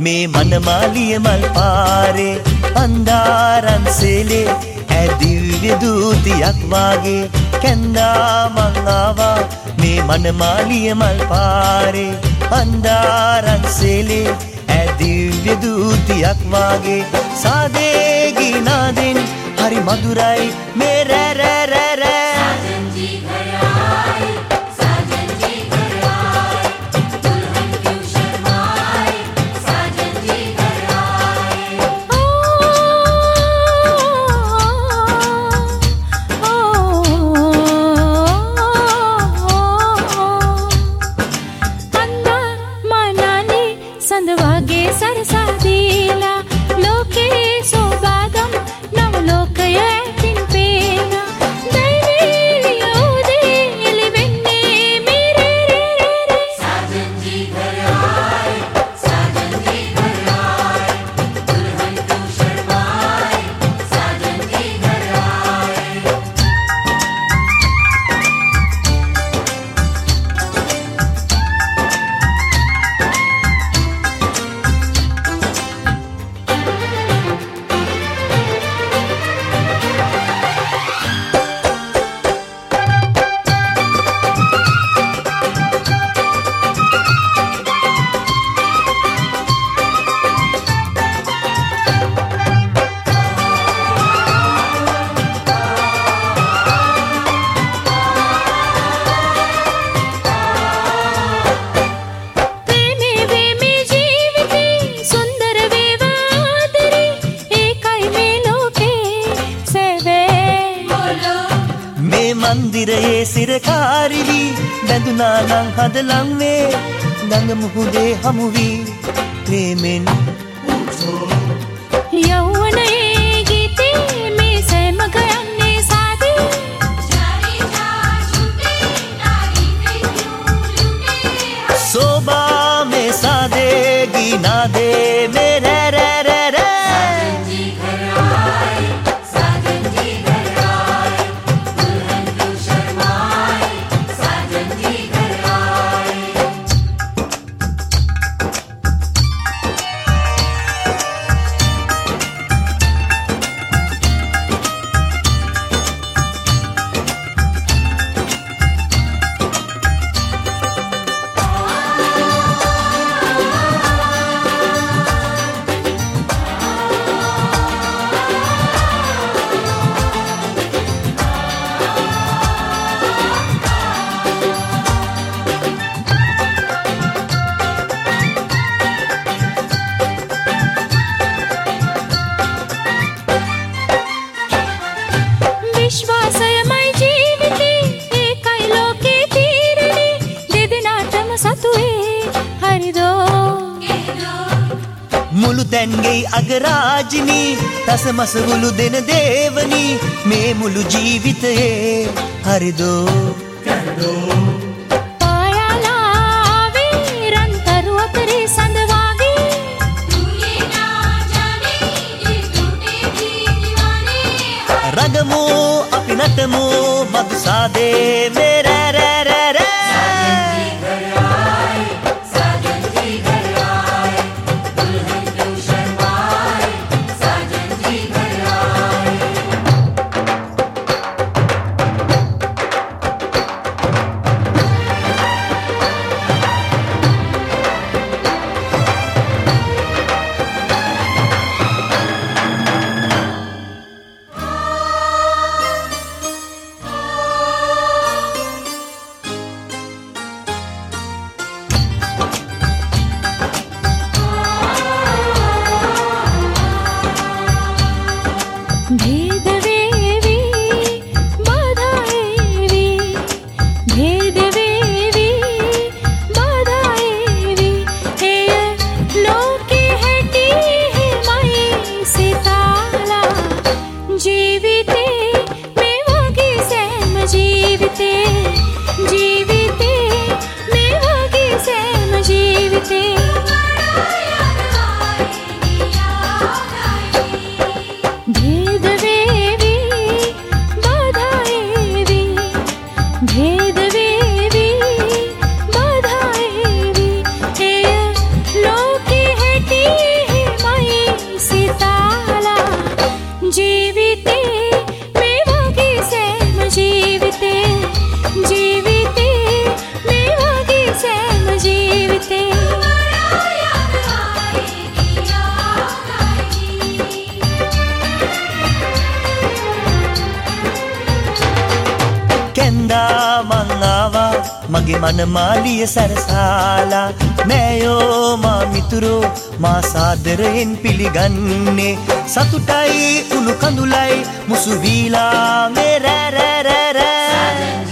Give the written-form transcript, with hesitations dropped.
මේ මනමාලිය මල් පාරේ අන්දාරන් සේලේ ඈ දිව්‍ය දූතියක් වාගේ කැන්දා මං ආවා මේ මනමාලිය මල් පාරේ අන්දාරන් සේලේ ඈ දිව්‍ය දූතියක් වාගේ සාදේ ගීනාදෙන් हरी मधुराई मेरे रे रे रे साजन जी घर आए साजन जी घर आए दुल्हन क्यों शर्माए साजन जी घर आए ओ अंदा मनाने संदवागे सरसा दीला लोके सोबादम मंदिरයේ සිරකාරිවි බැඳුනා නම් හදලම් වේ ගඟ මුහුදේ හමු වී ප්‍රේමෙන් යෞවනයේ ගීතේ මේ සෑම ගයන්නේ සාදේ චාරි චා ඡුටේ नारी क्यों लुटे शोभा में सादे गीना दे मेरे रे रे रे साजन जी घर आए साजन जी घर आए दुल्हन क्यों शर्माए साजन जी घर आए विश्वासयमय जीविते एकයි ලෝකේ තීරණේ දෙදෙනාටම සතුවේ හරිදෝ මුළු තැන්ගේ අගරාජිනී රසමසගුළු දෙන දේවනී මේ මුළු ජීවිතයේ හරිදෝ रगमो अपि नटमो मधु सादे मेरे रे रे रे साजन जी घर आए दुल्हन क्यों शर्माए साजन जी घर आए भेद वेवी बाधाएवी भेद वेवी बाधाएवी हेय लोके हैटी है माई सिताला जीविते में वगी सैम जीविते जीविते में वगी सैम जीविते भेद वेवी बाधाएवी हेय लोके हैटी මගේ මන මාලිය සරසාලා මෑයෝ මා මිතුරෝ මා සාදරයෙන් පිළිගන්නේ සතුටයි උණු කඳුලයි මුසු වීලා මේ රෑ රෑ රෑ රෑ